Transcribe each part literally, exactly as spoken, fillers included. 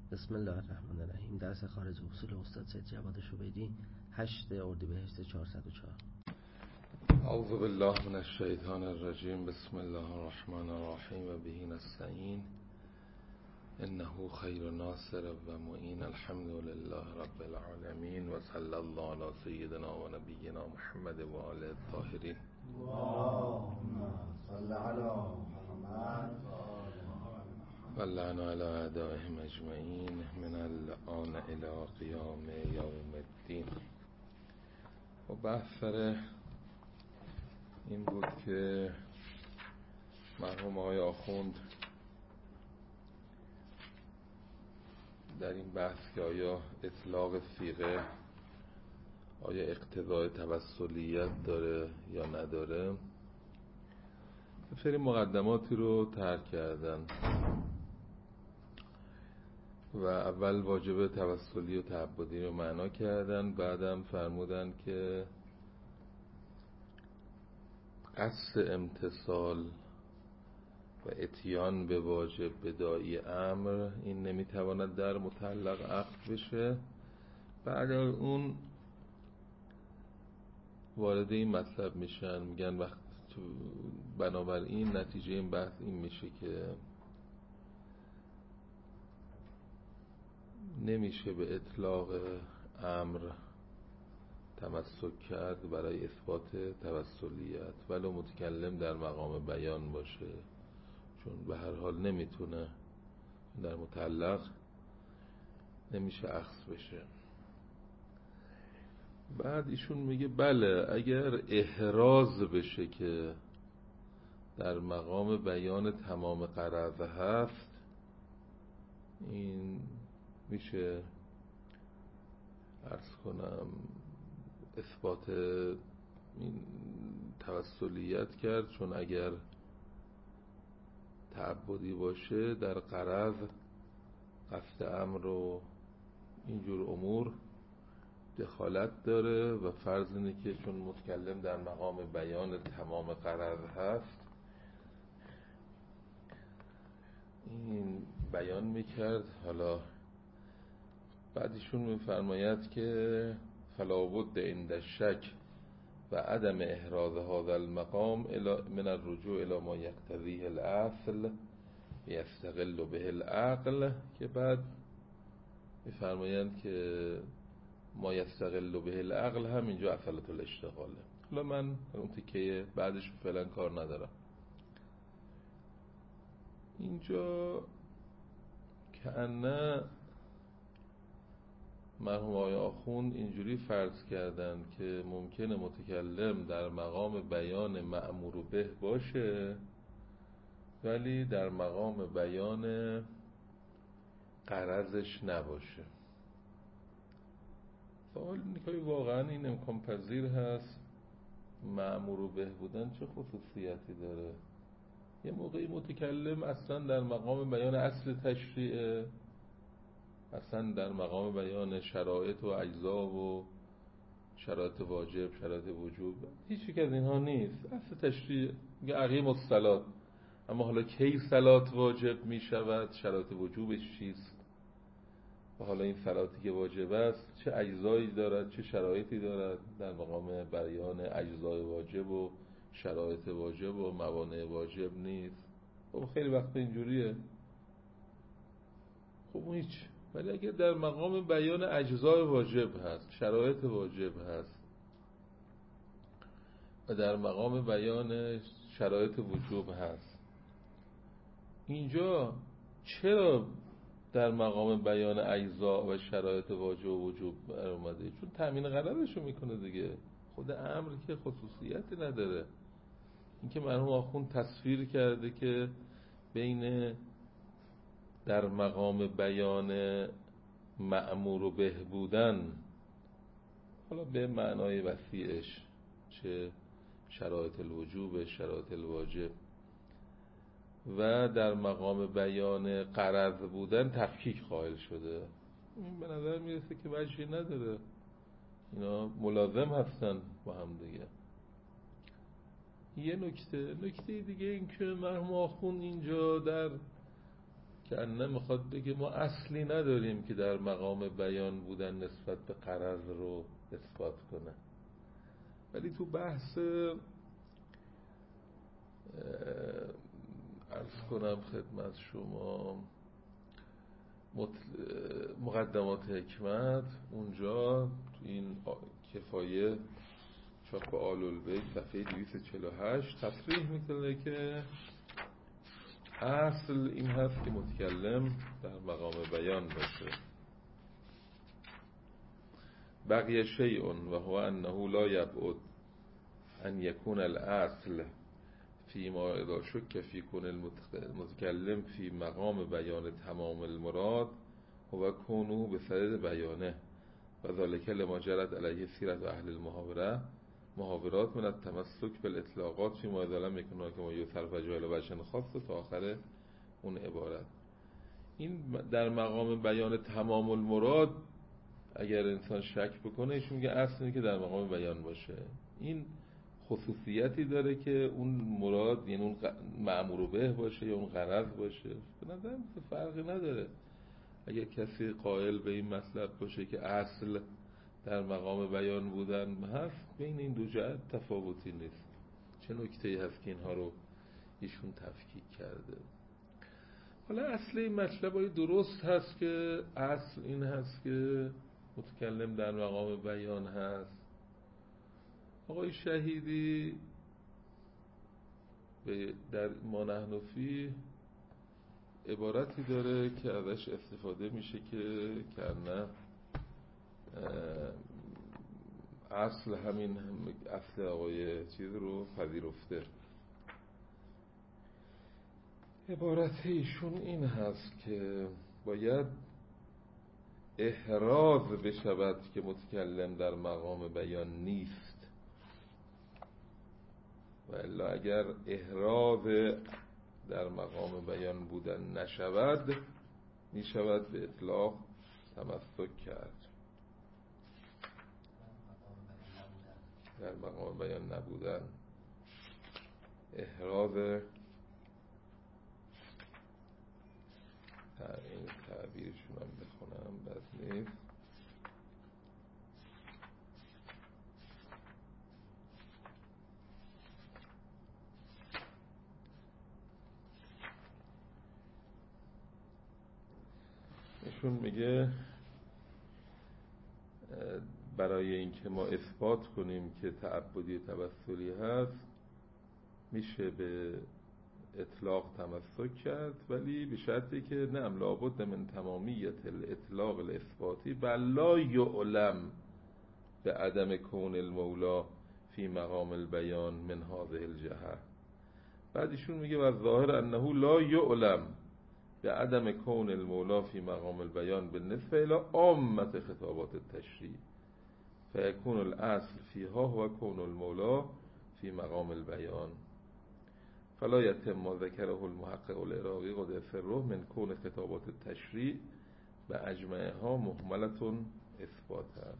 بسم الله الرحمن الرحیم. درس خارج اصول استاد سید جواد شوبیری، هشت اردیبهشت چهارصد و چهار. اعوذ بالله من الشیطان الرجیم. بسم الله الرحمن الرحیم و به نستعین انه خیر ناصر و معین. الحمد لله رب العالمین و صلی الله علی سیدنا و نبینا محمد و آله الطاهرین. اللهم صل علی محمد و لعن علی اعدائهم اجمعین من الآن الی قیام یوم الدین. و بحث سر این بود که مرحوم آقای آخوند در این بحث که آیا اطلاق صیغه آیا اقتضای توسلیت داره یا نداره، سری مقدماتی رو ترک کردن و اول واجب توسلی و تعبدی رو معنا کردن، بعدم فرمودن که قصد امتثال و اتیان به واجب بداعی امر این نمیتواند در متعلق عقد بشه. بعد اون وارد این مطلب میشن، میگن وقت بنابراین نتیجه این بحث این میشه که نمیشه به اطلاق امر تمسک کرد برای اثبات توسلیت ولو متکلم در مقام بیان باشه، چون به هر حال نمیتونه در متعلق نمیشه اخذ بشه. بعد ایشون میگه بله اگر احراز بشه که در مقام بیان تمام غرض هست، این میشه عرض کنم اثبات این توسلیت کرد، چون اگر تعبدی باشه در غرض قصد امر و اینجور امور دخالت داره و فرض اینه که چون متکلم در مقام بیان تمام غرض هست این بیان میکرد. حالا بعدشون میفرماید که فلا بد عند الشک و عدم احراز هذا المقام من الرجوع الى ما یقتضیه الاصل یستقل به العقل، که بعد میفرمایند که ما یستقل به العقل هم اینجا اصالت الاشتغاله. حالا من اون تیکه بعدش فعلا کار ندارم. اینجا کأنه مرحوم آقای آخوند اینجوری فرض کردن که ممکنه متکلم در مقام بیان مأمور به باشه ولی در مقام بیان غرضش نباشه. سوال اینه که واقعا این امکان پذیر هست؟ مأمور به بودن چه خصوصیتی داره؟ یه موقعی متکلم اصلا در مقام بیان اصل تشریعه، اصلا در مقام بیان شرایط و اجزا و شرایط واجب، شرایط وجوب، هیچ یک از اینها نیست. اصل تشریع میگه اقیم الصلاة، اما حالا کی صلات واجب می شود، شرایط وجوبش چیست و حالا این صلاتی که واجب است چه اجزایی دارد چه شرایطی دارد، در مقام بیان اجزای واجب و شرایط واجب و موانع واجب نیست. خب خیلی وقت اینجوریه. خب اون هیچ. ولی اگر در مقام بیان اجزای واجب هست، شرایط واجب هست و در مقام بیان شرایط وجوب هست، اینجا چرا در مقام بیان اجزا و شرایط واجب و وجوب اومده؟ چون تامین غرضشو میکنه دیگه. خود امر که خصوصیتی نداره. اینکه مرحوم آخوند تصویر کرده که بین در مقام بیان مأمور به بودن، حالا به معنای وسیعش، چه شرایط الوجوب شرایط الواجب، و در مقام بیان غرض بودن تفکیک قائل شده. این به نظر میرسه که وجهی نداره، اینا ملازم هستن با هم دیگه. یه نکته نکته دیگه این که مرحوم آخوند اینجا در که انه میخواد بگه ما اصلی نداریم که در مقام بیان بودن نسبت به غرض رو اثبات کنه. ولی تو بحث عرض کنم خدمت شما مقدمات حکمت، اونجا تو این کفایه چاپ آل البیت صفحه دویست و چهل و هشت تصریح میکنه که اصل این هست که متکلم در مقام بیان باشه. بقیه شیء و هو انه لا یبعد ان یکون الاصل فیما اذا شک فی کون المتکلم فی مقام بیان تمام المراد هو کونو به صدد بیانه و ذالک لما جرت علیه سیرت اهل المحاوره محاورات من التمسک بالاطلاقات فیما اذا لم یکن که ما یصرف جاهل وجه خاص تا آخر اون عبارت. این در مقام بیان تمام المراد اگر انسان شک بکنه ایشون میگه اصل اینه که در مقام بیان باشه. این خصوصیتی داره که اون مراد یعنی اون مأمور به باشه یا اون غرض باشه. به نظرم فرقی نداره اگر کسی قائل به این مطلب باشه که اصل در مقام بیان بودن هست، بین این دو جهت تفاوتی نیست. چه نکته‌ای هست که اینها رو ایشون تفکیک کرده. حالا اصل این مطلب های درست هست که اصل این هست که متکلم در مقام بیان هست. آقای شهیدی در ما نحن فیه عبارتی داره که ازش استفاده میشه که کنه اصل همین اصل آقای چیز رو پذیرفته. عبارت ایشون این هست که باید احراز بشود که متکلم در مقام بیان نیست، و الا اگر احراز در مقام بیان بودن نشود می شود به اطلاق تمسک کرد. در مقام بیان نبودن احراز این تعبیرشون هم بخونم بس نیست. ایشون میگه برای اینکه ما اثبات کنیم که تعبدی توسلی هست میشه به اطلاق تمسک کرد، ولی به شرطی که نعم لابد من تمامیت الاطلاق الاثباتی بل لا یعلم به عدم کون المولا فی مقام البیان من هذه الجهه. بعد ایشون میگه و ظاهر انه لا یعلم به عدم کون المولا فی مقام البیان بالنسبه الى عامه خطابات التشریع فیکون الاصل فیها هو کون المولا فی مقام البیان فلا یتم ما ذکره المحقق العراقی قدس سره من کون خطابات التشریع به اجمعها مهملتون اثباتا.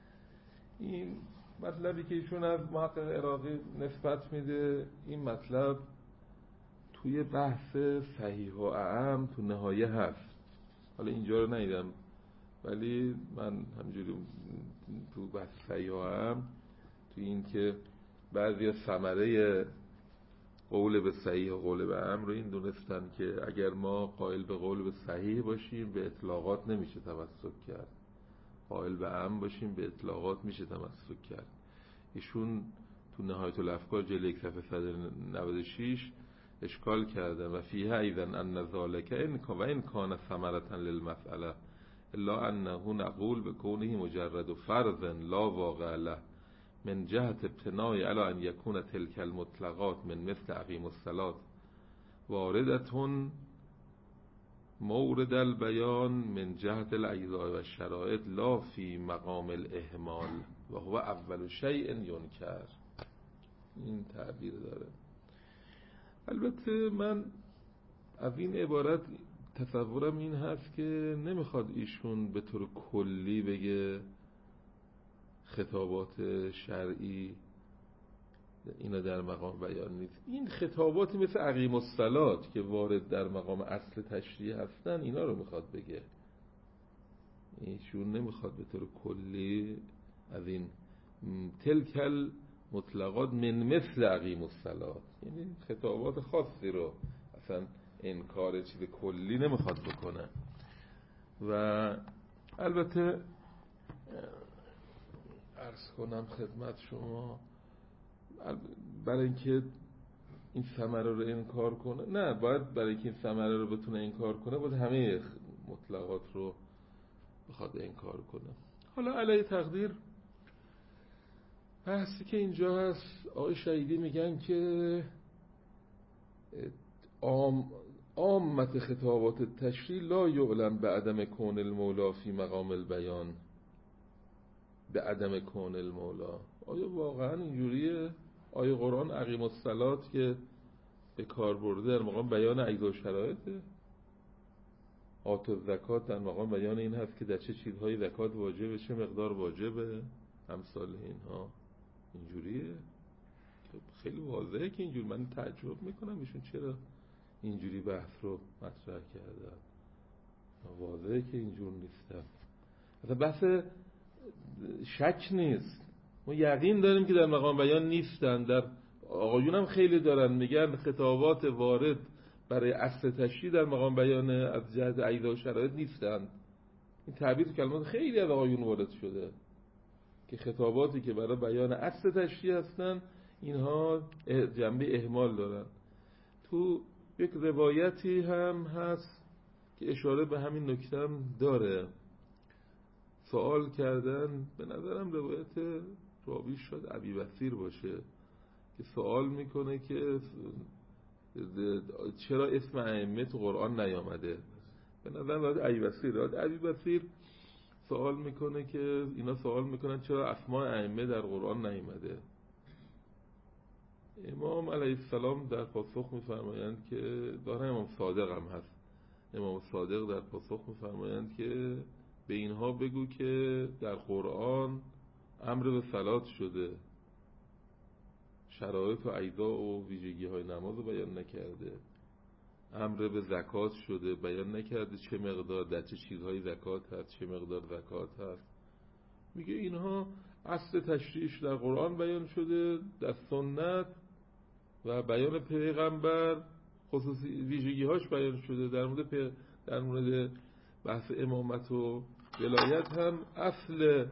این مطلبی که ایشون از محقق عراقی نسبت میده، این مطلب توی بحث صحیح و اعم تو نهایه هست. حالا اینجا رو ندیدم ولی من همجوری تو بحث صحیح و اعم تو این که بعضی ثمره قول به صحیح و قول به اعم رو این دونستن که اگر ما قائل به قول به صحیح باشیم به اطلاقات نمیشه تمسک کرد، قائل به اعم باشیم به اطلاقات میشه تمسک کرد. ایشون تو نهایت الافکار جلد یک صفحه صد و نود و شش اشکال کرده و فیها ایضا ان ذالک ان و ان کان ثمرة للمسأله الا انه نقول بکونه مجرد فرض لا واقع له من جهت ابتناء علی ان یکون تلک المطلقات من مثل اقیم الصلاة واردتون مورد البیان من جهت الاجزاء و الشرائط لا فی مقام الاهمال و هو اول شیء ینکر. این تعبیر داره. البته من از این عبارت تصورم این هست که نمیخواد ایشون به طور کلی بگه خطابات شرعی اینا در مقام بیان نیست. این خطاباتی مثل عقیم الصلات که وارد در مقام اصل تشریع هستن اینا رو میخواد بگه. ایشون نمیخواد به طور کلی از این تلکل مطلقات من مثل عقیم الصلات، یعنی خطابات خاصی رو اصلا انکار چیز کلی نمیخواد بکنه. و البته عرض کنم خدمت شما برای اینکه این ثمره رو انکار کنه، نه باید برای اینکه این ثمره رو بتونه انکار کنه باید همه مطلقات رو بخواد انکار کنه. حالا علی تقدیر بحثی که اینجا هست، آقای شهیدی میگن که عام عامت خطابات تشریع لا یعلم به عدم کون المولا فی مقام البیان، به عدم کون المولا. آیا واقعا اینجوریه؟ آیا قرآن عقیم الصلات که به کار برده در مقام بیان اجزا و شرایطه؟ آت و زکات در مقام بیان این هست که در چه چیزهای زکات واجبه، چه مقدار واجبه، امثال اینها. اینجوریه؟ خیلی واضحه که اینجوری. من تعجب میکنم ایشون چرا اینجوری بحث رو مطرح کردن. واضحه که اینجور نیستن. اصلا بحث شک نیست، ما یقین داریم که در مقام بیان نیستن. در آقایون هم خیلی دارن میگن خطابات وارد برای اصل تشریع در مقام بیان از جهت اجزا و شرایط نیستن. این تعبیر کلمات خیلی از آقایون وارد شده که خطاباتی که برای بیان اصل تشریع هستن اینها جنبه اهمال دارن. تو یک روایتی هم هست که اشاره به همین نکته هم داره. سوال کردن، به نظرم روایت راوی شد ابی بصیر باشه، که سوال میکنه که چرا اسم ائمه تو قرآن نیامده. به نظر روایت ابی بصیر روایت ابی بصیر سوال میکنه که اینا سوال میکنن چرا اسماء ائمه در قرآن نیامده. امام علیه السلام در پاسخ میفرمایند که داره امام صادق هم هست، امام صادق در پاسخ میفرمایند که به اینها بگو که در قرآن امر به صلات شده، شرایط و اجزا و ویژگی های نماز رو بیان نکرده. امر به زکات شده، بیان نکرده چه مقدار در چه چیزهای زکات هست، چه مقدار زکات هست. میگه اینها اصل تشریعش در قرآن بیان شده، در سنت و بیان پیغمبر خصوصی ویژگی هاش بیان شده. در مورد پی... در مورد بحث امامت و ولایت هم اصل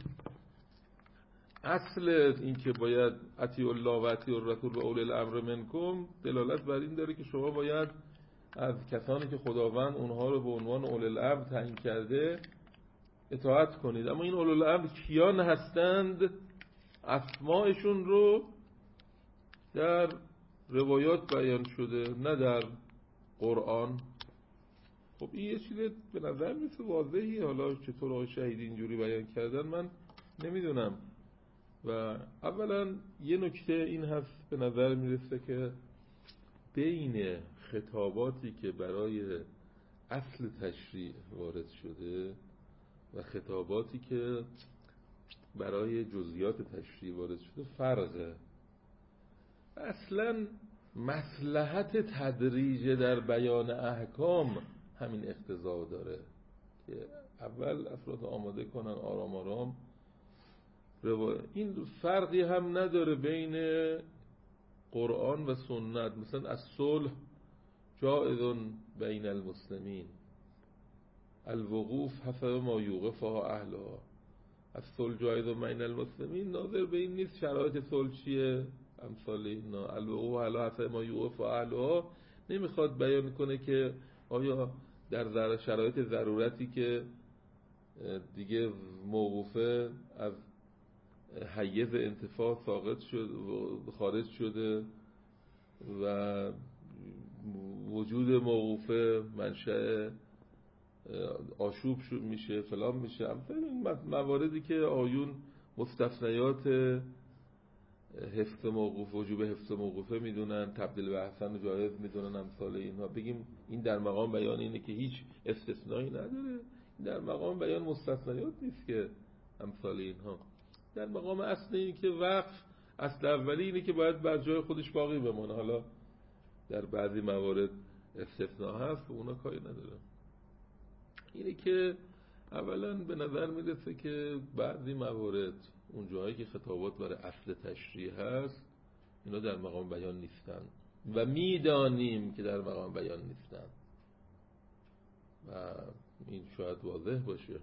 اصل این که باید اطیعوا الله و اطیعوا الرسول و اولی الامر منکم دلالت بر این داره که شما باید از کسانی که خداوند اونها رو به عنوان اولی الامر تعیین کرده اطاعت کنید. اما این اولی الامر کیان هستند؟ اسماءشون رو در روایات بیان شده، نه در قرآن. خب این یه چیز به نظر میسه واضحی. حالا چطور آقای شهیدی اینجوری بیان کردن من نمیدونم. و اولا یه نکته این هست به نظر میرسه که بین خطاباتی که برای اصل تشریع وارد شده و خطاباتی که برای جزئیات تشریع وارد شده فرقه. اصلا مصلحت تدریج در بیان احکام همین اقتضا داره که اول افراد آماده کنن آرام آرام. این فرقی هم نداره بین قرآن و سنت. مثلا از صلح جائز بین المسلمین، الوقوف حسب ما یوقفها اهلها. از صلح جائز بین المسلمین ناظر به این نیست شرایط صلح چیه، امثال اینا. الوقوف حالا حسب ما یوقفها اهلها نمیخواد بیان کنه که آیا در شرایط ضرورتی که دیگه موقوفه از حیز انتفاع ساقط شد خارج شده و وجود موقوفه منشأ آشوب میشه فلان میشه. این مواردی که آیون مستثنیات حفظ موقوف وجوب حفظ موقوفه میدونن، تبدیل به حسن جایز میدونن، امثال اینها. بگیم این در مقام بیان اینه که هیچ استثنایی نداره، این در مقام بیان مستثنیات نیست که امثال اینها. در مقام اصل این که وقف اصل اولی اینه که باید بر جای خودش باقی بمونه. حالا در بعضی موارد استثناء هست و اونا کاری نداره. اینه که اولا به نظر میرسه که بعضی موارد اون جایی که خطابات برای اصل تشریح هست اینا در مقام بیان نیستن و میدانیم که در مقام بیان نیستن و این شاید واضح باشه.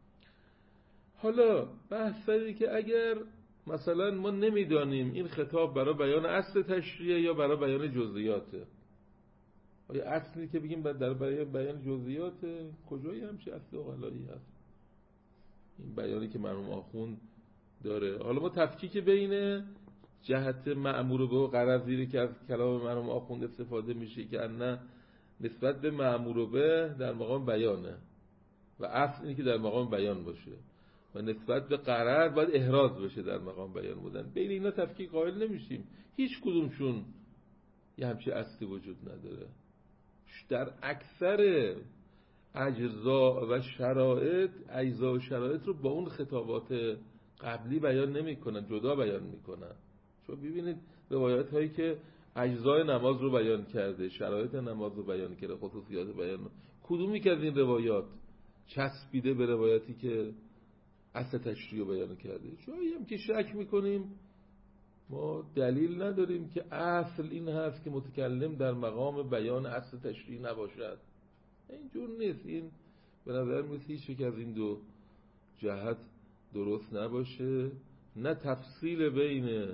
حالا بحث اینه که اگر مثلا ما نمیدانیم این خطاب برای بیان اصل تشریح یا برای بیان جزئیاته، آیا اصلی که بگیم در بیان بیان جزئیاته؟ کجایی همچه اصل اقلایی هست؟ این بیانی که مرحوم آخوند داره. حالا ما تفکیک بین جهت مأمور به و غرضی که از کلام مرحوم آخوند استفاده میشه که نه نسبت به مأمور به در مقام بیانه و اصل اینی که در مقام بیان باشه و نسبت به غرض باید احراز بشه در مقام بیان بودن. بین اینا تفکیک قائل نمیشیم، هیچ کدومشون یه همچه اصلی وجود نداره. در اکثر اجزا و شرایط اجزا و شرایط رو با اون خطابات قبلی بیان نمی کنن، جدا بیان می کنن. چون ببینید روایات هایی که اجزای نماز رو بیان کرده، شرایط نماز رو بیان کرده، خصوصیات بیان رو، کدومی که از این روایات چسبیده به روایاتی که اصل تشریح رو بیان کرده؟ جایی هم که شک میکنیم ما دلیل نداریم که اصل این هست که متکلم در مقام بیان اصل تشریح نباشد. اینجور نیست. این به نظر میاد هیچ یک از این دو جهت درست نباشه. نه تفصیل بین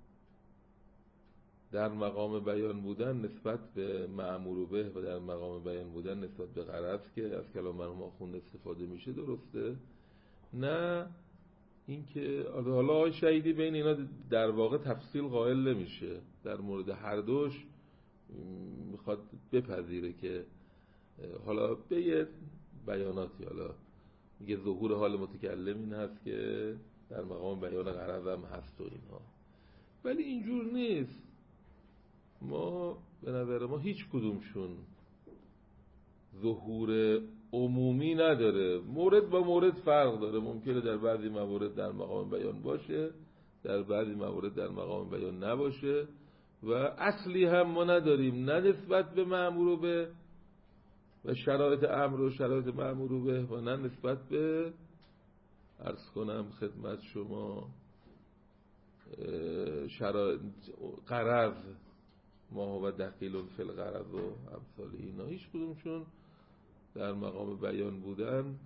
در مقام بیان بودن نسبت به مأمور به و در مقام بیان بودن نسبت به غرض که از کلام مرحوم آخوند استفاده میشه درسته، نه اینکه حالا آقای شهیدی بین اینا در واقع تفصیل قائل نمیشه. در مورد هر دوش میخواد بپذیره که حالا به یه بیاناتی حالا میگه ظهور حال متکلم این هست که در مقام بیان غرض هم هست و اینها، ولی اینجور نیست. ما به نظر ما هیچ کدومشون ظهور عمومی نداره، مورد با مورد فرق داره. ممکنه در بعضی موارد در مقام بیان باشه، در بعضی موارد در مقام بیان نباشه و اصلی هم ما نداریم، نه نسبت به مأمور به و شرایط امر و شرایط مأمور به و نه نسبت به عرض کنم خدمت شما شرایط غرض ما و دخیل فی الغرض و امثال اینا. هیچ کدومشون در مقام بیان بودن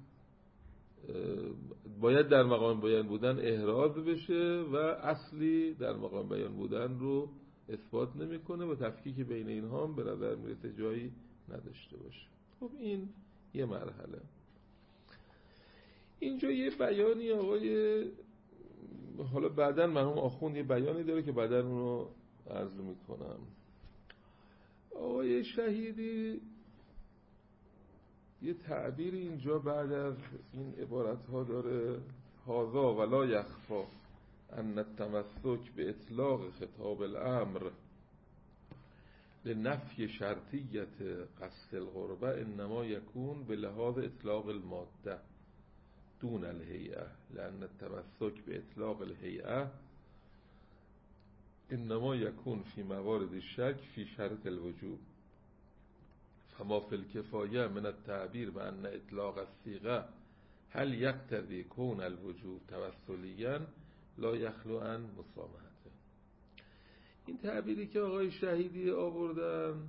باید در مقام بیان بودن احراز بشه و اصلی در مقام بیان بودن رو اثبات نمیکنه و تفکیک بین اینها هم به نظر میرسه جایی نداشته باشه. خب این یه مرحله. اینجا یه بیانی آقای حالا بعداً مرحوم آخوند یه بیانی داره که بعداً اون رو عرض میکنم. آقای شهیدی یه تعبیر اینجا بعد از این عبارت ها داره: هذا ولا یخفا ان التمسک به اطلاق خطاب الامر لنفی شرطیت قصد القربه انما یکون به لحاظ اطلاق الماده دون الهیئه لان التمسک به اطلاق الهیئه انما یکون فی موارد الشک فی شرط الوجوب فما فی الکفایه من التعبیر بأن اطلاق الصیغه هل یقتضی کون الوجوب توسلیا لا یخلو عن مسامحته. این تعبیری که آقای شهیدی آوردن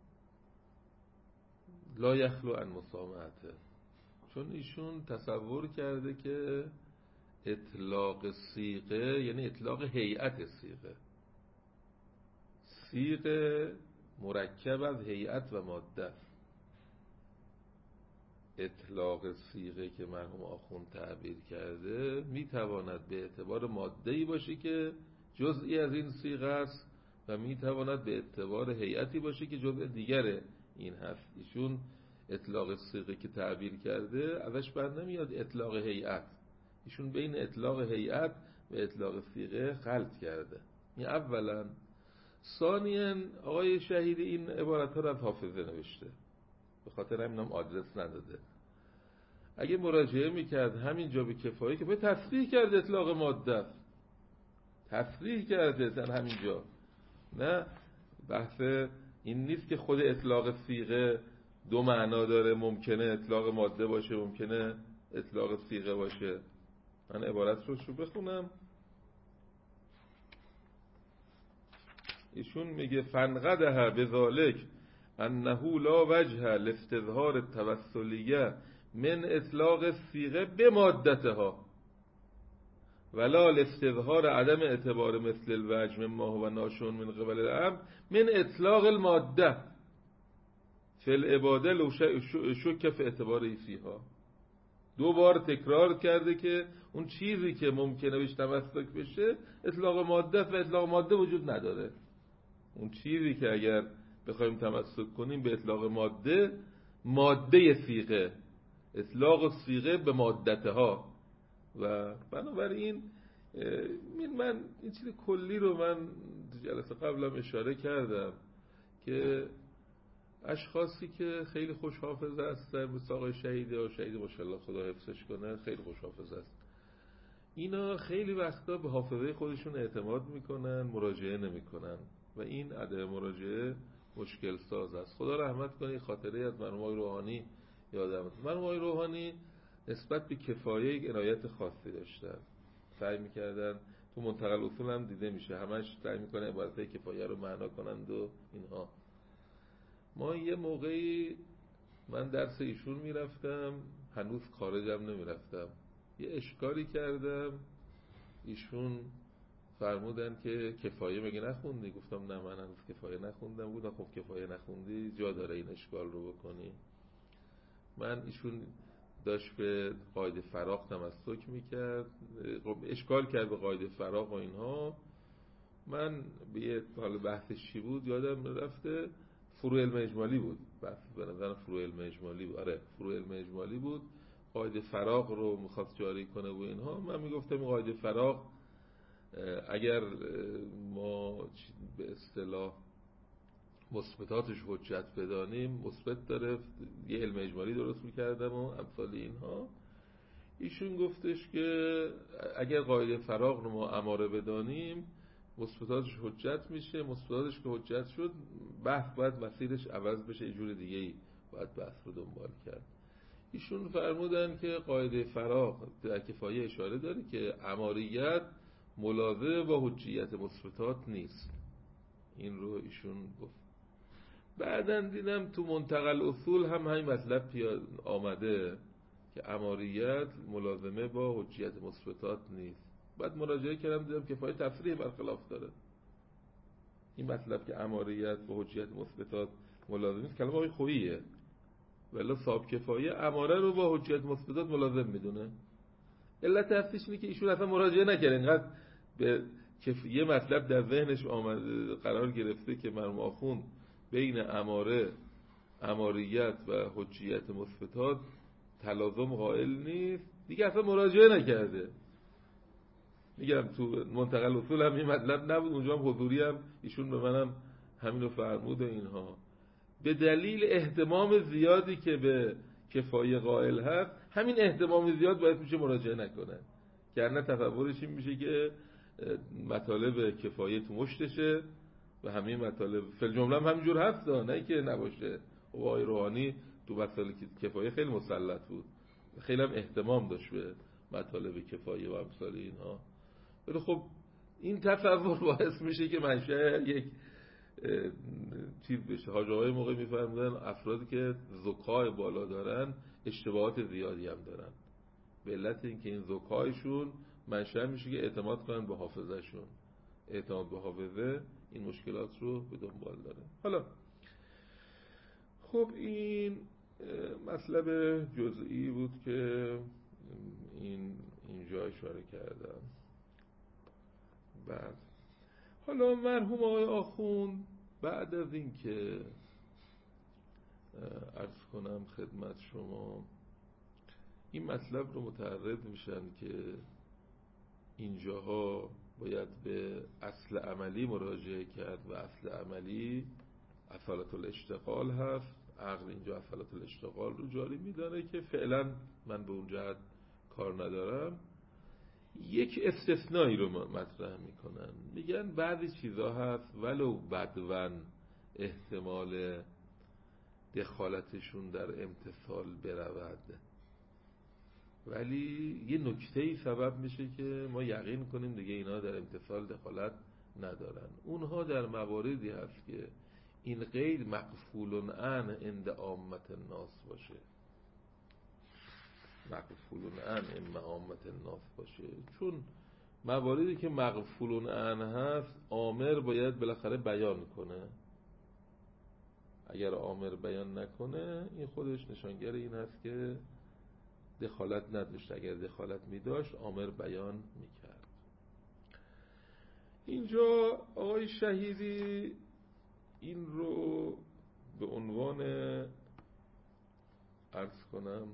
لا یخلو عن مسامحته، چون ایشون تصور کرده که اطلاق صیغه یعنی اطلاق هیئت صیغه. صیغه مرکب از هیئت و ماده است. اطلاق صیغه که مرحوم آخوند تعبیر کرده میتواند به اعتبار ماده‌ای باشه که جزئی از این صیغه است و میتواند به اعتبار هیئتی باشه که جزء دیگر این هست. ایشون اطلاق صیغه که تعبیر کرده ازش بر نمیاد اطلاق هیئت، ایشون بین اطلاق هیئت و اطلاق صیغه خلط کرده. این اولا. ثانیاً آقای شهیدی این عبارت ها را از حافظه نوشته، به خاطر همینم آدرس نداده. اگه مراجعه میکرد همین جا به کفایه که به تصریح کرد اطلاق ماده است. تصریح کرده زن همینجا. نه بحث این نیست که خود اطلاق صیغه دو معنا داره، ممکنه اطلاق ماده باشه، ممکنه اطلاق صیغه باشه. من عبارت رو شو بخونم. ایشون میگه فنقدها بذالک انه لا وجه لاستظهار التوسلیه من اطلاق صیغه بمادتها ولا لاستظهار عدم اعتبار مثل الوجه مما هو ناشئ من قبل الامر من اطلاق الماده فی العباده لو شک فی اعتباره فیها. دو بار تکرار کرده که اون چیزی که ممکنه بهش تمسک بشه اطلاق ماده و اطلاق ماده وجود نداره. اون چیزی که اگر بخوایم تمسک کنیم به اطلاق ماده، ماده صیغه، اطلاق صیغه به مادتها. و بنابراین من این چیز کلی رو من جلسه قبلم اشاره کردم که اشخاصی که خیلی خوش حافظه هستن مثل آقای شهیدی و شهیدی ماشاءالله خدا حفظش کنه، خیلی خوش حافظه است، اینا خیلی وقتا به حافظه خودشون اعتماد میکنن، مراجعه نمیکنن و این عدم مراجعه مشکل ساز است. خدا رحمت کنه. خاطره از مرحوم آقای روحانی یادم است. مرحوم آقای روحانی نسبت به کفایه عنایت خاصی داشتن، سعی میکردن، تو منتقل اصول هم دیده میشه، همش سعی میکنن عبارت کفایه رو معنا کنند و اینها. ما یه موقعی من درس ایشون میرفتم، هنوز خارجم نمیرفتم، یه اشکالی کردم، ایشون فرمودن که کفایه مگه نخوندی؟ گفتم نه من هنوز کفایه نخوندم. بودم خب کفایه نخوندی جا داره این اشکال رو بکنی. من ایشون داشت به قاعده فراق تمسک میکرد، اشکال کرد به قاعده فراق و اینها. من به یه حال بحثش چی بود یادم رفته، فروع علم اجمالی بود، بحث به نظرم فروع علم اجمالی بود، آره فروع علم اجمالی بود، قاعده فراق رو میخواست جاری کنه و اینها. من میگفتم این قاعده فراق اگر ما به اصطلاح مثبتاتش حجت بدانیم، مثبت داره، یه علم اجمالی درست میکردم و امثال اینها. ایشون گفتش که اگر قاعده فراق رو ما اماره بدانیم مثبتاتش حجت میشه، مثبتاتش که حجت شد بحث باید مسیرش عوض بشه، یه جور دیگه ای باید بحث رو دنبال کرد. ایشون فرمودن که قاعده فراق در کفایه اشاره داره که اماریت ملازم با حجیت مثبتات نیست. این رو ایشون گفت. بعداً دیدم تو منتقل اصول هم همین مطلب آمده که اماریت ملازمه با حجیت مثبتات نیست. بعد مراجعه کردم دیدم کفایه تفریح برخلاف داره. این مطلب که اماریت با حجیت مثبتات ملازم نیست کلمه آقای خوییه، ولی صاحب کفایه اماره رو با حجیت مثبتات ملازم میدونه. علت اصلیش اینه که ایشون اصلا مراجعه نکرد، اینقدر به یه مطلب در ذهنش آمده قرار گرفته که مرحوم آخوند بین اماره، اماریت و حجیت مثبتات تلازم قائل نیست، دیگه اصلا مراجعه نکرده. میگم تو منتقل اصول هم این مطلب نبود، اونجا هم حضوری هم ایشون به منم همینو فرمود اینها. به دلیل اهتمام زیادی که به کفایه قائل هست، همین اهتمام زیاد باید میشه مراجعه نکنه، گرنه تصورش این میشه که مطالب کفایه تو مشتشه و همین مطالب فل جمله هم همینجور هست، نه که نباشه. و آقای روحانی تو مسائل کفایه خیلی مسلط بود، خیلی هم اهتمام داشت به مطالب کفایه و امثال اینها. ولی خب این تصور باعث میشه که منشأ یک چیز بشه. حاج آقای موقع میفرمودن افرادی که ذکای بالا دارن اشتباهات زیادی هم دارن، به علت اینکه این ذکایشون منشأ میشه که اعتماد کنن به حافظه شون. اعتماد به حافظه این مشکلات رو به دنبال داره. حالا خب این مطلب جزئی بود که این اینجا اشاره کردم. بعد حالا مرحوم آقای آخوند بعد از این که عرض کنم خدمت شما این مطلب رو متعرض میشن که اینجاها باید به اصل عملی مراجعه کرد و اصل عملی اصالت الاشتغال هست. عقل اینجا اصالت الاشتغال رو جاری میدانه که فعلا من به اون جهت کار ندارم. یک استثنایی رو مطرح میکنن، میگن بعضی چیزا هست ولو بدون احتمال دخالتشون در امتثال برود، ولی یه نکته‌ای سبب میشه که ما یقین کنیم دیگه اینا در امتثال دخالت ندارن. اونها در مواردی هست که این قید مقفول عن عند عامت الناس باشه، مقفول عن عند عامت الناس باشه، چون مواردی که مقفول عن هست آمر باید بالاخره بیان کنه. اگر آمر بیان نکنه این خودش نشانگر این هست که دخالت نداشت. اگر دخالت می داشت آمر بیان می کرد. اینجا آقای شهیدی این رو به عنوان عرض کنم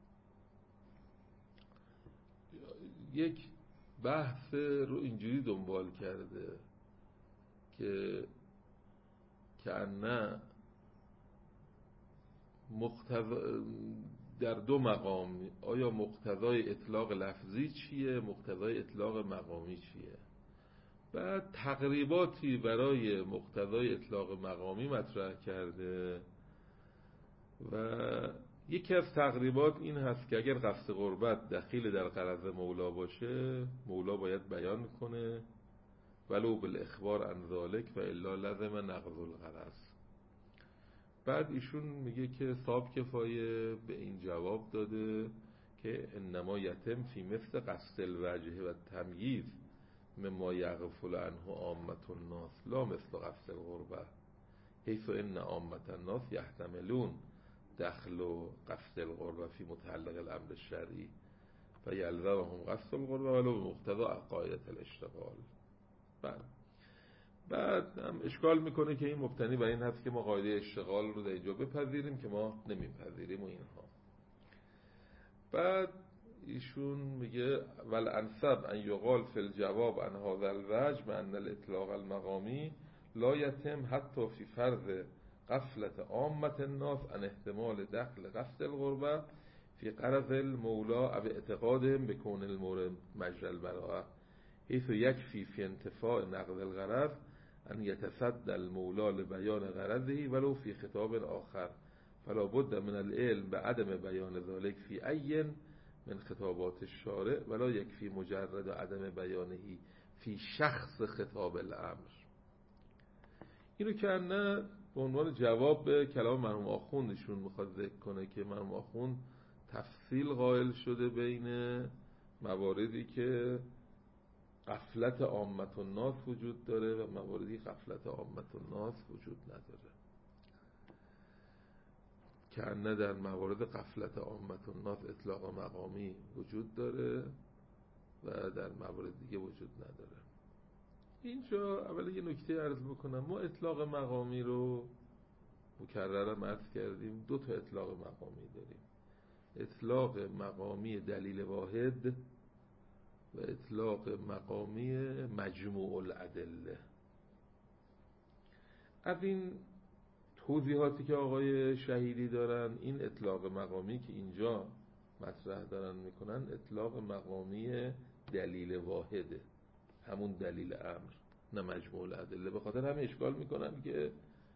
یک بحث رو اینجوری دنبال کرده که که نه مقتضا در دو مقام، آیا مقتضای اطلاق لفظی چیه، مقتضای اطلاق مقامی چیه. بعد تقریباتی برای مقتضای اطلاق مقامی مطرح کرده و یکی از تقریبات این هست که اگر قصد قربت دخیل در غرض مولا باشه، مولا باید بیان کنه ولو بالاخبار عن ذلک و الا لزم نقض الغرض. بعد ایشون میگه که صاحب کفایه به این جواب داده که انما یتم فی مثل قصد الوجه و تمییز مما یغفل عنه عامة الناس لا مثل قصد القربه حیث ان عامة الناس یحتملون دخل و قصد القربه فی متعلق الامر الشرعی و یلزمهم قصد القربه ولو بمقتضا قاعده الاشتغال. بعد بعد هم اشکال میکنه که این مبتنی بر این هست که ما قاعده اشتغال رو در اینجا بپذیریم که ما نمیپذیریم و اینها. بعد ایشون میگه ول انسب ان یقال فی الجواب عن هذا الوجه بان الاطلاق المقامی لا یتم حتی فی فرض غفلت عامة الناس عن احتمال دخل قصد القربه فی غرض المولا او اعتقادهم بکون المورد مجرى البراءه حيث يكفي في انتفاء نقض الغرض أن يتصدى المولى لبيان غرضه ولو في خطاب آخر فلا بد من العلم بعدم بيان ذلك في أي من خطابات الشارع ولا يكفي مجرد عدم بيانه في شخص خطاب الأمر. اینو که نه به عنوان جواب به کلام مرحوم آخوندشون میخواد ذکر کنه که مرحوم آخوند تفصیل قائل شده بین مواردی که غفلت عامة الناس وجود داره و مواردی غفلت عامة الناس وجود نداره، که نه در موارد غفلت عامة الناس اطلاق مقامی وجود داره و در موارد دیگه وجود نداره. اینجا اول یه نکته عرض بکنم، ما اطلاق مقامی رو مکررم عرض کردیم دو تا اطلاق مقامی داریم، اطلاق مقامی دلیل واحد و اطلاق مقامی مجموع الادله. از این توضیحاتی که آقای شهیدی دارن، این اطلاق مقامی که اینجا مطرح دارن میکنن اطلاق مقامی دلیل واحده، همون دلیل امر، نه مجموع الادله. به خاطر همه اشکال میکنن که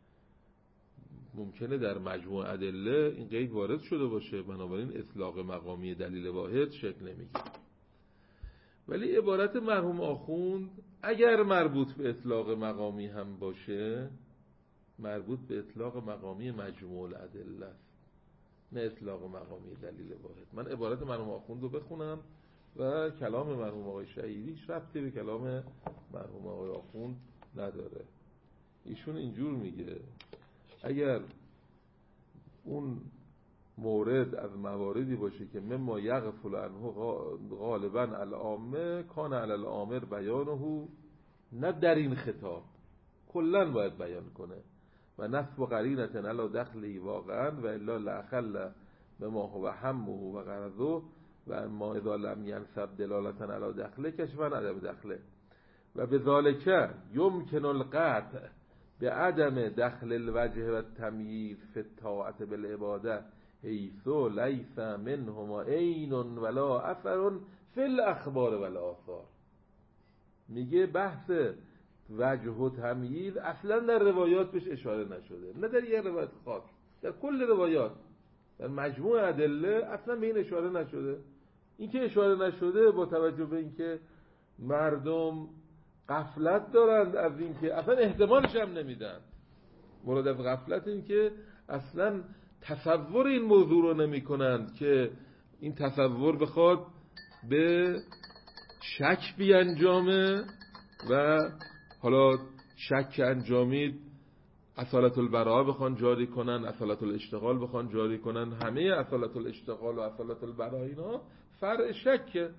ممکنه در مجموع ادله این قید وارد شده باشه، بنابراین اطلاق مقامی دلیل واحد شکل نمیگیره. ولی عبارت مرحوم آخوند اگر مربوط به اطلاق مقامی هم باشه، مربوط به اطلاق مقامی مجموع الادله است، نه اطلاق مقامی دلیل واحد. من عبارت مرحوم آخوند رو بخونم و کلام مرحوم آقای شهیدی ربطی به کلام مرحوم آقای آخوند نداره. ایشون اینجور میگه اگر اون مورد از مواردی باشه که مما یغفل عنه غالبا العامه کان علی الامر بیانه، نه در این خطاب کلن باید بیان کنه و نصب قرینه علی دخلی واقعا و الا لاخل بما هو همه و غرضه و ما اذا لم ينسب دلالتا علی دخله کشفا عدم دخله و بذالک یمکن القطع به عدم دخل الوجه و تمییز فی الطاعت بالعباده حیث لیس منهما عین ولا اثر فی الاخبار والآثار. میگه بحث وجه و تمییز اصلا در روایات بهش اشاره نشده، نه در یه روایت خاص، در کل روایات، در مجموع ادله اصلا به این اشاره نشده. این که اشاره نشده با توجه به اینکه مردم غفلت دارند از این که اصلا احتمالش هم نمیدن. مراد از غفلت این که اصلا تصور این موضوع رو نمی کنند که این تصور بخواد به شک بیانجامه و حالا شک انجامید اصالت البراءه بخوان جاری کنن، اصالت الاشتغال بخوان جاری کنن. همه اصالت الاشتغال و اصالت البراءه اینا فرع شکه.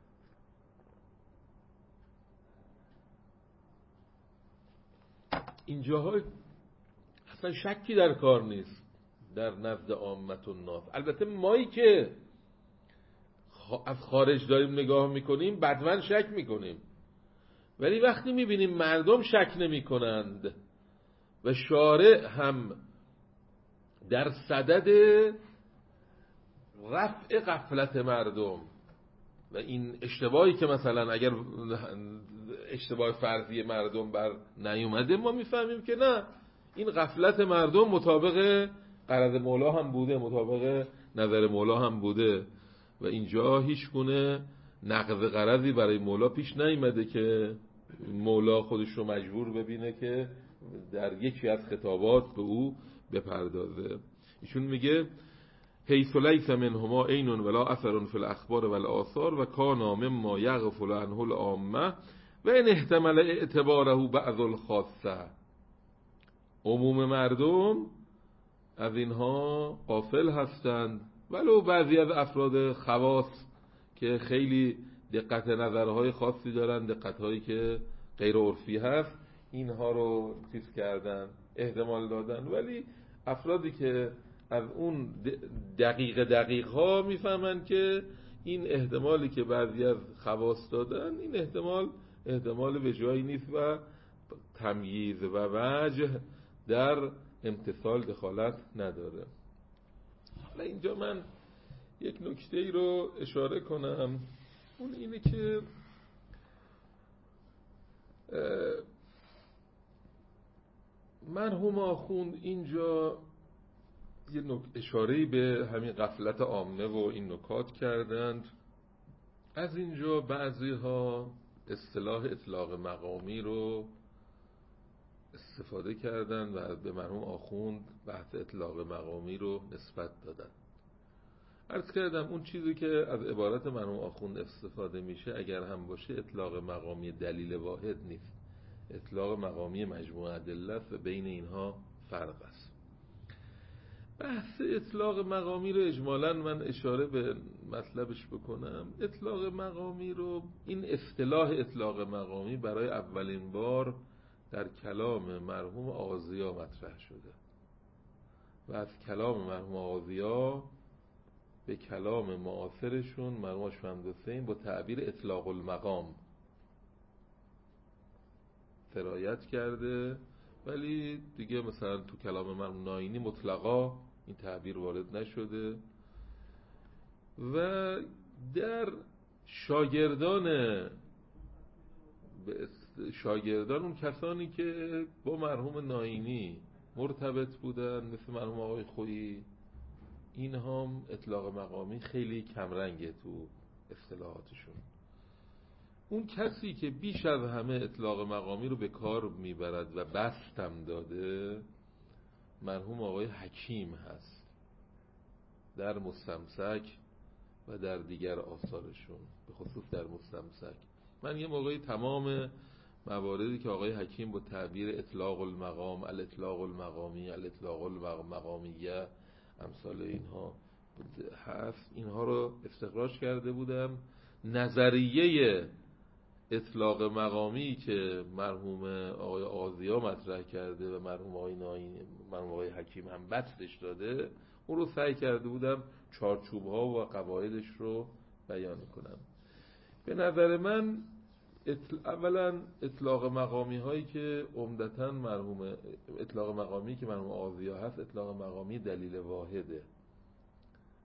اینجاها اصلا شکی در کار نیست در نزد عامت الناس. البته مایی که از خارج داریم نگاه میکنیم بدون شک میکنیم، ولی وقتی میبینیم مردم شک نمی کنند و شارع هم در صدد رفع غفلت مردم و این اشتباهی که مثلا اگر اشتباه فرضی مردم بر نیومده، ما میفهمیم که نه، این غفلت مردم مطابق غرض مولا هم بوده، مطابق نظر مولا هم بوده و اینجا هیچ گونه نقض غرضی برای مولا پیش نیامده که مولا خودش رو مجبور ببینه که در یکی از خطابات به او بپردازه. ایشون میگه حیث لیس منهما عین ولا اثر فی الاخبار والآثار و کانا مما یغفل عنه العامه و ان احتمل اعتباره بعض الخاصه. عموم مردم از اینها غافل هستند، ولو بعضی از افراد خواص که خیلی دقت نظرهای خاصی دارن، دقتهایی که غیر عرفی هست، اینها رو چیز کردن، احتمال دادن. ولی افرادی که از اون دقیق دقیق ها میفهمن که این احتمالی که بعضی از خواص دادن، این احتمال احتمال به جایی نیست و تمییز و وجه در امتثال دخالت نداره. حالا اینجا من یک نکته ای رو اشاره کنم، اون اینه که مرحوم آخوند اینجا یه اشاره‌ای به همین غفلت عامه و این نکات کردند. از اینجا بعضی ها اصطلاح اطلاق مقامی رو استفاده کردن و به مرحوم آخوند بحث اطلاق مقامی رو نسبت دادن. عرض کردم اون چیزی که از عبارت مرحوم آخوند استفاده میشه اگر هم باشه اطلاق مقامی دلیل واحد نیست، اطلاق مقامی مجموعه ادله است و بین اینها فرق است. بحث اطلاق مقامی رو اجمالاً من اشاره به مطلبش بکنم. اطلاق مقامی رو، این اصطلاح اطلاق مقامی برای اولین بار در کلام مرحوم آغازیا مطرح شده و از کلام مرحوم آغازیا به کلام معاصرشون مرحوم شمس‌الحسین با تعبیر اطلاق المقام سرایت کرده، ولی دیگه مثلا تو کلام مرحوم ناینی مطلقا این تعبیر وارد نشده. و در شاگردان شاگردان اون کسانی که با مرحوم ناینی مرتبط بودن مثل مرحوم آقای خویی، این هم اطلاق مقامی خیلی کمرنگه تو اصطلاحاتشون. اون کسی که بیش از همه اطلاق مقامی رو به کار میبرد و بستم داده مرحوم آقای حکیم هست در مستمسک و در دیگر آثارشون، به خصوص در مستمسک. من یه موقعی تمام مواردی که آقای حکیم با تعبیر اطلاق المقام، الاطلاق المقامی، الاطلاق المقامیه، امثال اینها هست، اینها رو استخراج کرده بودم. نظریه اطلاق مقامی که مرحوم آقای آغازیا مطرح کرده و مرحوم آقای ناینی، مرحوم آقای حکیم هم بستش داده، اون رو سعی کرده بودم چارچوب‌ها و قواعدش رو بیان کنم. به نظر من اطل... اولا اطلاق مقامی هایی که عمدتاً مرحوم اطلاق مقامی که مرحوم آغازیا هست، اطلاق مقامی دلیل واحده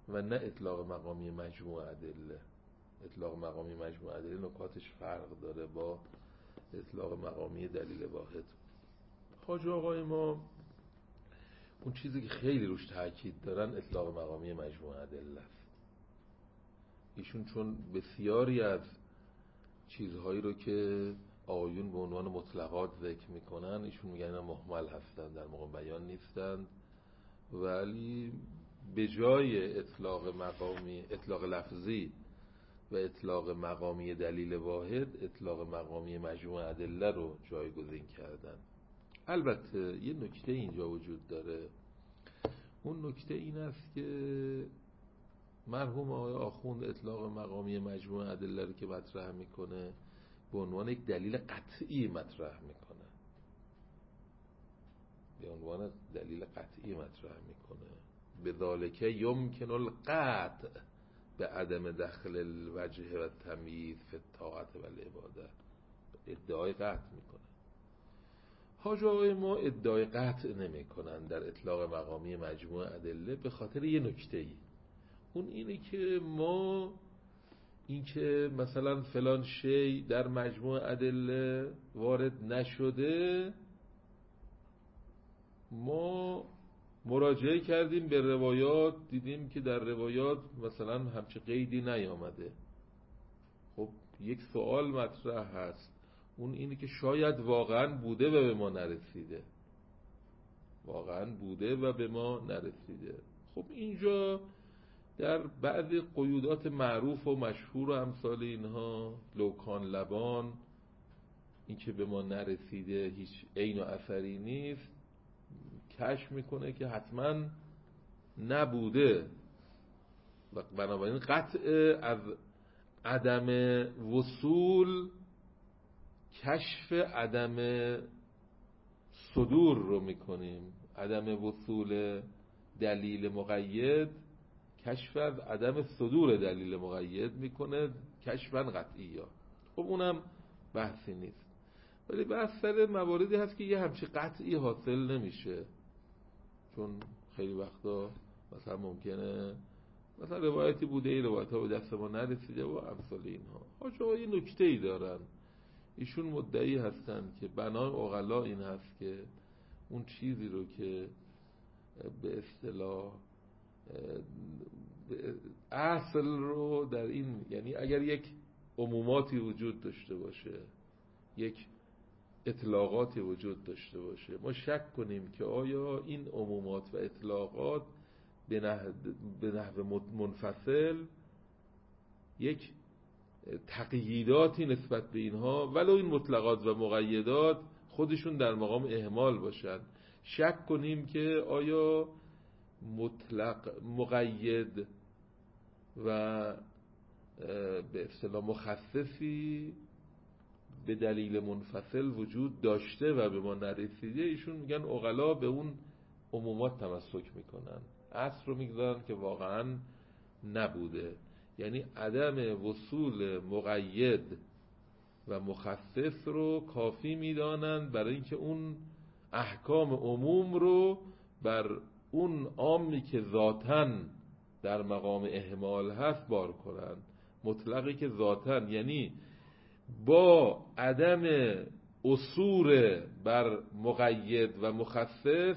و نه اطلاق مقامی مجموع ادله. اطلاق مقامی مجموع ادله نکاتش فرق داره با اطلاق مقامی دلیل واحد. حاج آقای ما اون چیزی که خیلی روش تاکید دارن اطلاق مقامی مجموع ادله است. ایشون چون بسیاری از چیزهایی رو که آقایون به عنوان مطلقات ذکر میکنن ایشون میگن اینا مهمل هستن، در موقع بیان نیستند، ولی به جای اطلاق مقامی اطلاق لفظی و اطلاق مقامی دلیل واحد اطلاق مقامی مجموع ادله رو جایگزین کردن. البته یه نکته اینجا وجود داره، اون نکته این است که مرحوم آقای آخوند اطلاق مقامی مجموع ادله رو که مطرح میکنه به عنوان یک دلیل قطعی مطرح میکنه، به عنوان دلیل قطعی مطرح میکنه. به ذالک یمکن القطع به عدم دخل الوجه و تمییز فی الطاعت و العباده، ادعای قطع میکنه. حاج آقای ما ادعای قطع نمی کنن در اطلاق مقامی مجموع ادله به خاطر یه نکته ای، اون اینه که ما این که مثلا فلان شی در مجموع ادله وارد نشده، ما مراجعه کردیم به روایات دیدیم که در روایات مثلا همچه قیدی نیامده. خب یک سوال مطرح هست، اون اینه که شاید واقعا بوده و به ما نرسیده، واقعا بوده و به ما نرسیده. خب اینجا در بعضی قیودات معروف و مشهور و امثال اینها، لوکان لبان، این که به ما نرسیده هیچ عین و اثری نیست، کشف میکنه که حتما نبوده و بنابراین قطع از عدم وصول کشف عدم صدور رو میکنیم. عدم وصول دلیل مقید کشف از عدم صدور دلیل مقید میکنه، کشفاً قطعی ها. خب اونم بحثی نیست، ولی بحث سر مواردی هست که یه همچی قطعی حاصل نمیشه، چون خیلی وقتا مثلا ممکنه مثلا روایتی بوده این روایت ها به دست ما نرسیده و امثال اینها. حاج آقا یه نکته ای دارن، ایشون مدعی هستن که بنای عقلا این هست که اون چیزی رو که به اصطلاح اصل رو در این، یعنی اگر یک عموماتی وجود داشته باشه، یک اطلاقاتی وجود داشته باشه، ما شک کنیم که آیا این عمومات و اطلاقات به نحو, به نحو منفصل یک تقییداتی نسبت به اینها ولو این مطلقات و مقیدات خودشون در مقام اهمال باشن، شک کنیم که آیا مطلق مقید و به اصطلاح مخصصی به دلیل منفصل وجود داشته و به ما نرسیده. ایشون میگن عقلا به اون عمومات تمسک میکنن، اصل رو میگذارن که واقعا نبوده، یعنی عدم وصول مقید و مخصص رو کافی میدانن برای اینکه اون احکام عموم رو بر اون عامی که ذاتاً در مقام اهمال هست بار کنن. مطلقی که ذاتاً یعنی با عدم اصول بر مقید و مخصص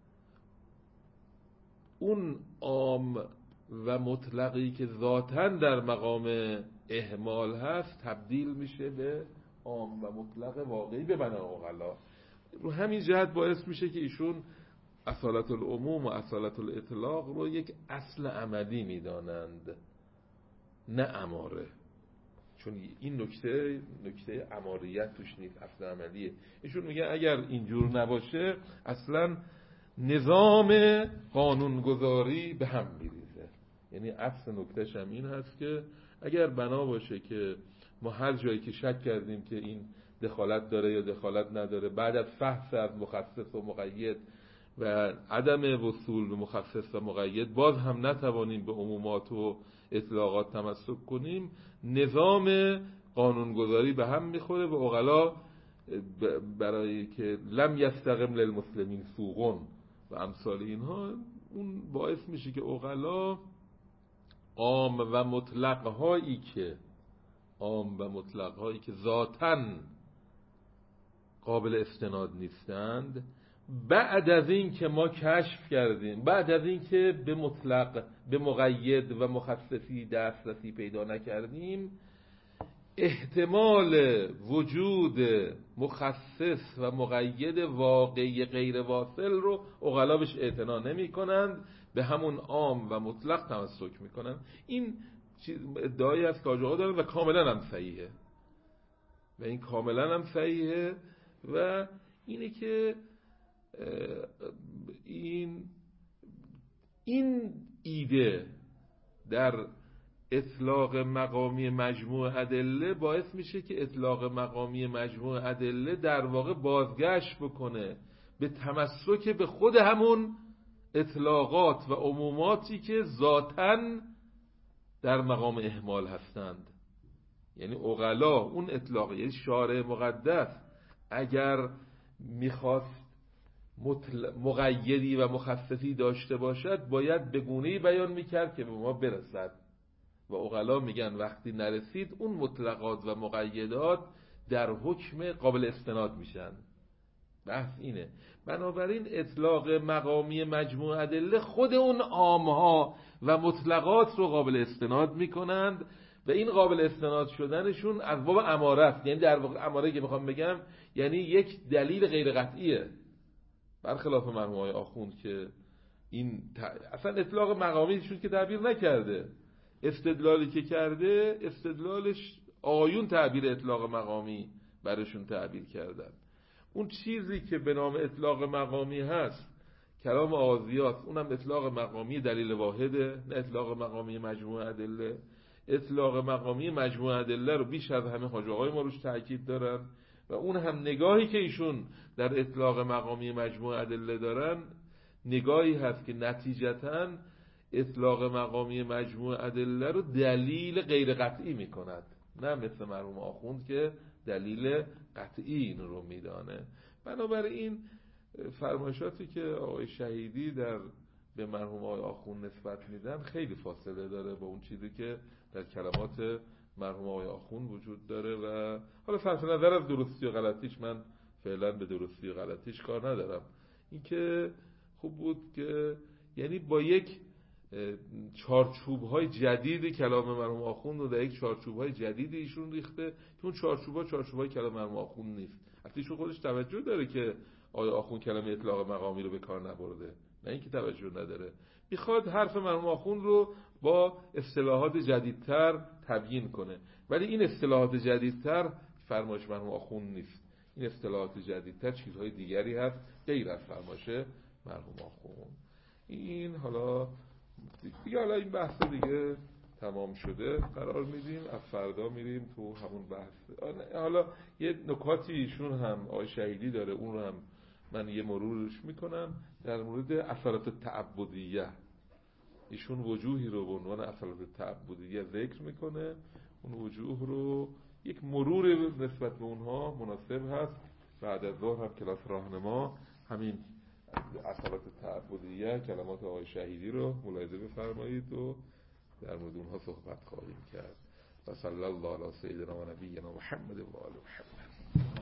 اون عام و مطلقی که ذاتاً در مقام اهمال هست تبدیل میشه به عام و مطلق واقعی به بنای عقلا. رو همین جهت باعث میشه که ایشون اصالت العموم و اصالت الاطلاق رو یک اصل عملی میدانند، نه اماره، چون این نکته نکته اماریت توش نیست، اصل عملیه. ایشون میگه اگر اینجور نباشه اصلا نظام قانونگذاری به هم میریزه. یعنی اصل نکتهش هم این هست که اگر بنا باشه که ما هر جایی که شک کردیم که این دخالت داره یا دخالت نداره، بعد از فحص از مخصص و مقید و عدم وصول به مخصص و مقید باز هم نتوانیم به عمومات و اطلاقات تمسک کنیم، نظام قانونگذاری به هم میخوره و عقلا برای که لم یستقم للمسلمین سوقون و امثال اینها، اون باعث میشه که عقلا عام و مطلق هایی که عام و مطلق هایی که ذاتاً قابل استناد نیستند، بعد از این که ما کشف کردیم، بعد از این که به مطلق، به مقید و مخصصی دسترسی پیدا نکردیم، احتمال وجود مخصص و مقید واقعی غیر واصل رو عقلا بهش اعتنا نمی کنند، به همون عام و مطلق تمسک می کنند. این ادعایی است که حاج آقا دارن و کاملا هم صحیحه و این کاملا هم صحیحه و اینه که این این ایده در اطلاق مقامی مجموع ادله باعث میشه که اطلاق مقامی مجموع ادله در واقع بازگشت بکنه به تمسک به خود همون اطلاقات و عموماتی که ذاتاً در مقام اهمال هستند. یعنی عقلا اون اطلاق، یعنی شارع مقدس اگر میخواست مقیدی و مخصصی داشته باشد باید به گونه‌ای بیان میکرد که به ما برسد و عقلا میگن وقتی نرسید اون مطلقات و مقیدات در حکم قابل استناد میشن. بحث اینه. بنابراین اطلاق مقامی مجموع ادله خود اون عامها و مطلقات رو قابل استناد میکنند و این قابل استناد شدنشون از باب اماره است. یعنی در واقع اماره که میخوام بگم یعنی یک دلیل غیر قطعیه، برخلاف مرحوم آقای آخوند که این ت... اصلا اطلاق مقامیشون که تعبیر نکرده، استدلالی که کرده استدلالش آیون تعبیر اطلاق مقامی برشون تعبیر کردن. اون چیزی که به نام اطلاق مقامی هست کلام آغازیات، اونم اطلاق مقامی دلیل واحده، نه اطلاق مقامی مجموع ادله. اطلاق مقامی مجموع ادله رو بیش از همه حاج آقای ما روش تاکید دارن و اون هم نگاهی که ایشون در اطلاق مقامی مجموع ادله دارن نگاهی هست که نتیجتاً اطلاق مقامی مجموع ادله رو دلیل غیر قطعی میکند، نه مثل مرحوم آخوند که دلیل قطعی این رو میدانه. بنابراین فرمایشاتی که آقای شهیدی در به مرحوم آقای آخوند نسبت میدن خیلی فاصله داره با اون چیزی که در کلمات مرحوم آقای آخوند وجود داره و حالا صرف نظر از درستی و غلطیش، من فعلا به درستی و غلطیش کار ندارم، این که خوب بود که یعنی با یک چارچوب‌های جدیدی کلام مرحوم آخوند رو در یک چارچوب‌های جدیدی ایشون ریخته که اون چارچوب‌ها چارچوب‌های کلام مرحوم آخوند نیست. اصلیشون خودش توجه داره که آقای آخوند کلمه اطلاق مقامی رو به کار نبرده، نه اینکه توجه نداره، میخواد حرف مرحوم آخوند رو با اصطلاحات جدیدتر تبیین کنه، ولی این اصطلاحات جدیدتر فرمایش مرحوم آخوند نیست. این اصطلاحات جدیدتر چیزهای دیگری هست غیر از فرمایش مرحوم آخوند. این حالا دیگه حالا این بحث دیگه تمام شده قرار میدیم، از فردا میریم تو همون بحث. حالا یه نکاتی ایشون هم آقای شهیدی داره، اون رو هم من یه مرورش میکنم. در مورد اثرات تعبدیه ایشون وجوهی رو به عنوان اثرات تعبدیه ذکر میکنه، اون وجوه رو یک مرور نسبت به اونها مناسب هست. بعد از ظهر هم کلاس راهنما همین اثرات تعبدیه کلمات آقای شهیدی رو ملاحظه بفرمایید و در مورد اونها صحبت خواهیم کرد. و صلی الله علی سیدنا و نبینا محمد و آل محمد.